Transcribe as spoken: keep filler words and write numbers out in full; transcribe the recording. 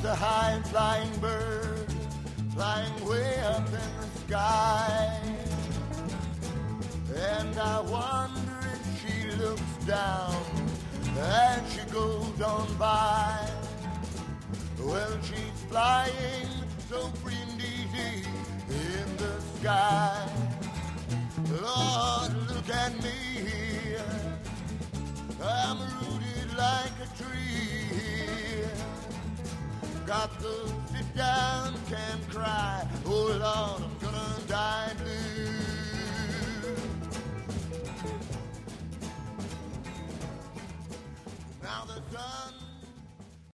a high flying bird flying way up in the sky. And I wonder if she looks down as she goes on by. Well, she's flying so free and easy in the sky. Lord, look at me here. I'm rooted like a tree. Got the sit-down can